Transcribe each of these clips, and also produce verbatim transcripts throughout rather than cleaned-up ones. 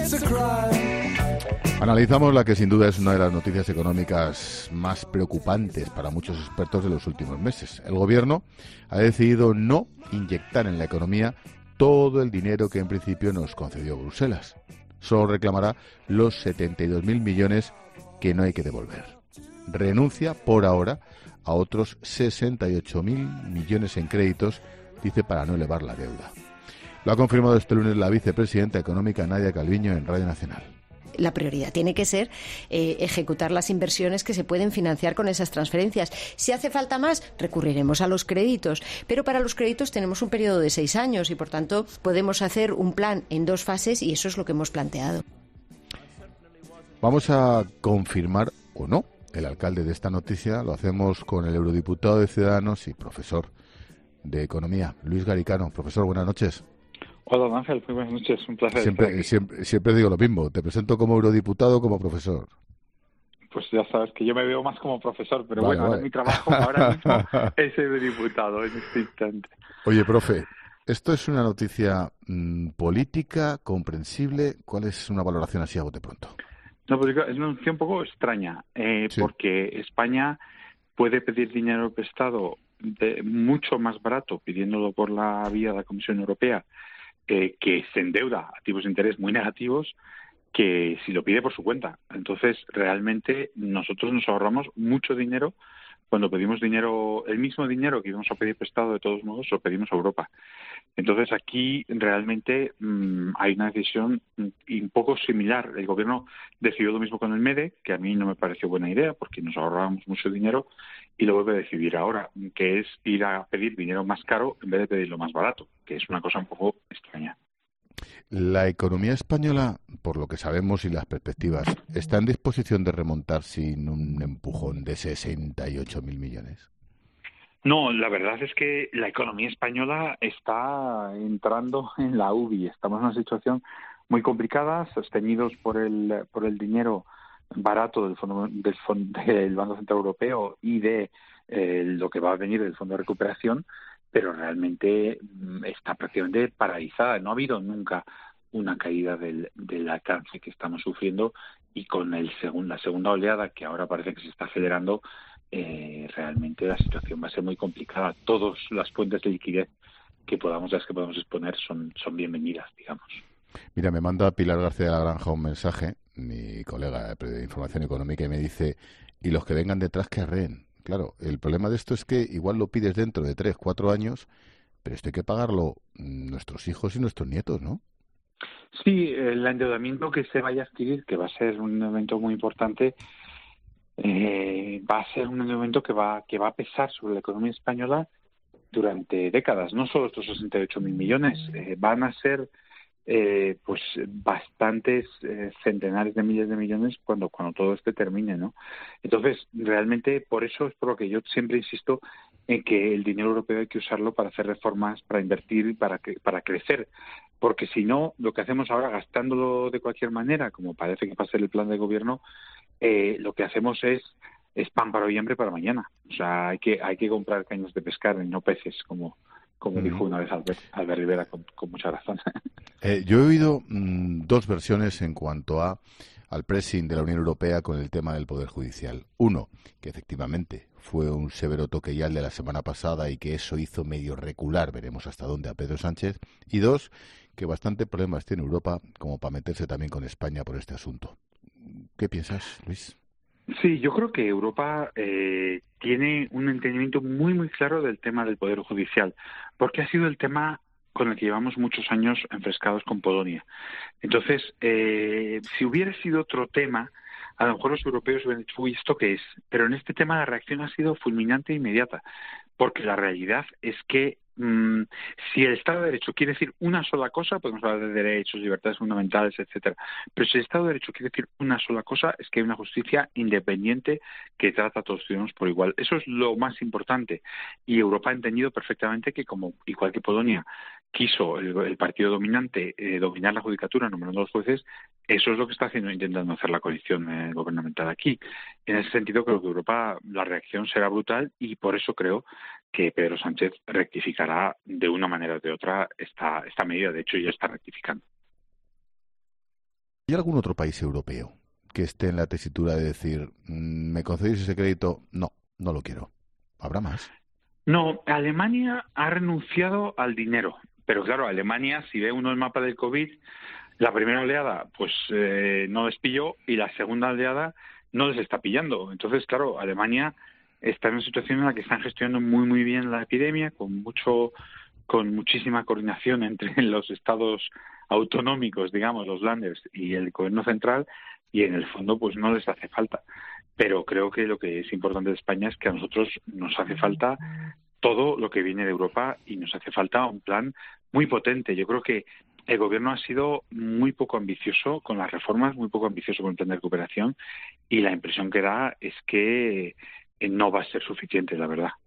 Analizamos la que sin duda es una de las noticias económicas más preocupantes para muchos expertos de los últimos meses. El gobierno ha decidido no inyectar en la economía todo el dinero que en principio nos concedió Bruselas. Solo reclamará los setenta y dos mil millones que no hay que devolver. Renuncia por ahora a otros sesenta y ocho mil millones en créditos, dice, para no elevar la deuda. Lo ha confirmado este lunes la vicepresidenta económica Nadia Calviño en Radio Nacional. La prioridad tiene que ser eh, ejecutar las inversiones que se pueden financiar con esas transferencias. Si hace falta más, recurriremos a los créditos. Pero para los créditos tenemos un periodo de seis años y, por tanto, podemos hacer un plan en dos fases y eso es lo que hemos planteado. Vamos a confirmar o no el alcalde de esta noticia. Lo hacemos con el eurodiputado de Ciudadanos y profesor de Economía, Luis Garicano. Profesor, buenas noches. Hola, don Ángel, muy buenas noches, un placer. Siempre, siempre, siempre digo lo mismo, te presento como eurodiputado o como profesor. Pues ya sabes que yo me veo más como profesor, pero vale, bueno, vale. ahora mi trabajo ahora mismo es eurodiputado en este instante. Oye, profe, ¿esto es una noticia mmm, política, comprensible? ¿Cuál es una valoración así a bote pronto? No, pues es una noticia un poco extraña, eh, sí. porque España puede pedir dinero prestado de mucho más barato pidiéndolo por la vía de la Comisión Europea, Eh, que se endeuda a tipos de interés muy negativos, que si lo pide por su cuenta. Entonces, realmente nosotros nos ahorramos mucho dinero cuando pedimos dinero, el mismo dinero que íbamos a pedir prestado, de todos modos, lo pedimos a Europa. Entonces, aquí realmente mmm, hay una decisión un poco similar. El gobierno decidió lo mismo con el MEDE, que a mí no me pareció buena idea, porque nos ahorrábamos mucho dinero, y lo vuelve a decidir ahora, que es ir a pedir dinero más caro en vez de pedirlo más barato, que es una cosa un poco extraña. La economía española, por lo que sabemos y las perspectivas, ¿está en disposición de remontar sin un empujón de sesenta y ocho mil millones? No, la verdad es que la economía española está entrando en la U B I. Estamos en una situación muy complicada, sostenidos por el por el dinero barato del fondo del, fondo, del Banco Central Europeo y de eh, lo que va a venir del Fondo de Recuperación, pero realmente está prácticamente paralizada. No ha habido nunca una caída del, del alcance que estamos sufriendo, y con el segun, la segunda oleada, que ahora parece que se está acelerando, eh, realmente la situación va a ser muy complicada. Todas las fuentes de liquidez que podamos, las que podamos exponer son, son bienvenidas, digamos. Mira, me manda Pilar García de la Granja un mensaje, mi colega de Información Económica, y me dice, y los que vengan detrás que arreen. Claro, el problema de esto es que igual lo pides dentro de tres, cuatro años, pero esto hay que pagarlo nuestros hijos y nuestros nietos, ¿no? Sí, el endeudamiento que se vaya a adquirir, que va a ser un evento muy importante, eh, va a ser un endeudamiento que va, que va a pesar sobre la economía española durante décadas. No solo estos sesenta y ocho mil millones, eh, van a ser Eh, pues bastantes eh, centenares de miles de millones cuando cuando todo este termine, ¿no? Entonces, realmente, por eso es por lo que yo siempre insisto en que el dinero europeo hay que usarlo para hacer reformas, para invertir, para que, para crecer, porque si no, lo que hacemos ahora, gastándolo de cualquier manera, como parece que va a ser el plan de gobierno, eh, lo que hacemos es es pan para hoy y hambre para mañana. O sea, hay que hay que comprar cañas de pescar y no peces, como como uh-huh. dijo una vez Albert, Albert Rivera con, con mucha razón. Eh, yo he oído mmm, dos versiones en cuanto a al pressing de la Unión Europea con el tema del Poder Judicial. Uno, que efectivamente fue un severo toque ya el de la semana pasada y que eso hizo medio recular, veremos hasta dónde, a Pedro Sánchez. Y dos, que bastante problemas tiene Europa como para meterse también con España por este asunto. ¿Qué piensas, Luis? Sí, yo creo que Europa eh, tiene un entendimiento muy, muy claro del tema del Poder Judicial, porque ha sido el tema con el que llevamos muchos años enfrescados con Polonia. Entonces, eh, si hubiera sido otro tema, a lo mejor los europeos hubieran dicho, uy, ¿esto qué es? Pero en este tema la reacción ha sido fulminante e inmediata, porque la realidad es que mmm, si el Estado de Derecho quiere decir una sola cosa, podemos hablar de derechos, libertades fundamentales, etcétera. Pero si el Estado de Derecho quiere decir una sola cosa, es que hay una justicia independiente que trata a todos los ciudadanos por igual. Eso es lo más importante. Y Europa ha entendido perfectamente que, como igual que Polonia quiso el, el partido dominante eh, dominar la judicatura nombrando a los jueces, eso es lo que está haciendo, intentando hacer la coalición eh, gubernamental aquí. En ese sentido, creo que Europa, la reacción será brutal, y por eso creo que Pedro Sánchez rectificará de una manera o de otra esta, esta medida. De hecho, ya está rectificando. ¿Hay algún otro país europeo que esté en la tesitura de decir, ¿me concedéis ese crédito? No, no lo quiero. ¿Habrá más? No, Alemania ha renunciado al dinero. Pero claro, Alemania, si ve uno el mapa del COVID, la primera oleada pues eh, no les pilló y la segunda oleada no les está pillando. Entonces, claro, Alemania está en una situación en la que están gestionando muy, muy bien la epidemia, con mucho, con muchísima coordinación entre los estados autonómicos, digamos, los Länders y el gobierno central, y en el fondo pues no les hace falta. Pero creo que lo que es importante de España es que a nosotros nos hace falta todo lo que viene de Europa y nos hace falta un plan muy potente. Yo creo que el gobierno ha sido muy poco ambicioso con las reformas, muy poco ambicioso con el plan de recuperación, y la impresión que da es que no va a ser suficiente, la verdad.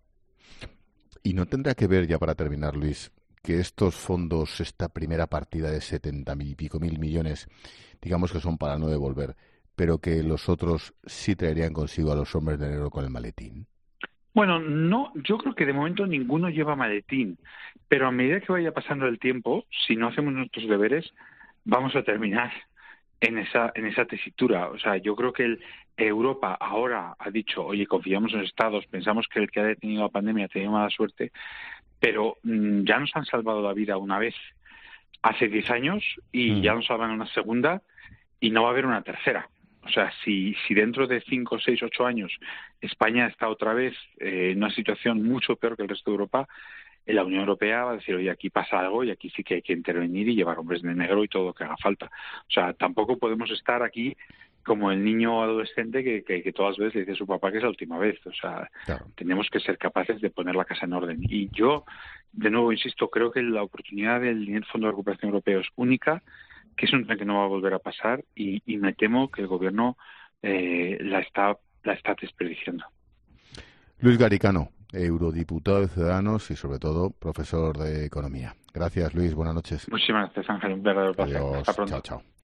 ¿Y no tendrá que ver, ya para terminar, Luis, que estos fondos, esta primera partida de setenta mil y pico mil millones, digamos que son para no devolver, pero que los otros sí traerían consigo a los hombres de negro con el maletín? Bueno, no, yo creo que de momento ninguno lleva maletín, pero a medida que vaya pasando el tiempo, si no hacemos nuestros deberes, vamos a terminar en esa en esa tesitura. O sea, yo creo que el, Europa ahora ha dicho, oye, confiamos en los Estados, pensamos que el que ha detenido la pandemia ha tenido mala suerte, pero mmm, ya nos han salvado la vida una vez hace diez años y mm. ya nos salvan una segunda y no va a haber una tercera. O sea, si, si dentro de cinco, seis, ocho años España está otra vez eh, en una situación mucho peor que el resto de Europa, la Unión Europea va a decir, oye, aquí pasa algo y aquí sí que hay que intervenir y llevar hombres de negro y todo lo que haga falta. O sea, tampoco podemos estar aquí como el niño adolescente que, que, que todas las veces le dice a su papá que es la última vez. O sea, claro, tenemos que ser capaces de poner la casa en orden. Y yo, de nuevo, insisto, creo que la oportunidad del Fondo de Recuperación Europeo es única, que es un tren que no va a volver a pasar y, y me temo que el gobierno eh, la está la está desperdiciando. Luis Garicano, eurodiputado de Ciudadanos y sobre todo profesor de Economía. Gracias, Luis, buenas noches. Muchísimas gracias, Ángel, un verdadero placer. Adiós, hasta pronto. Chao, chao.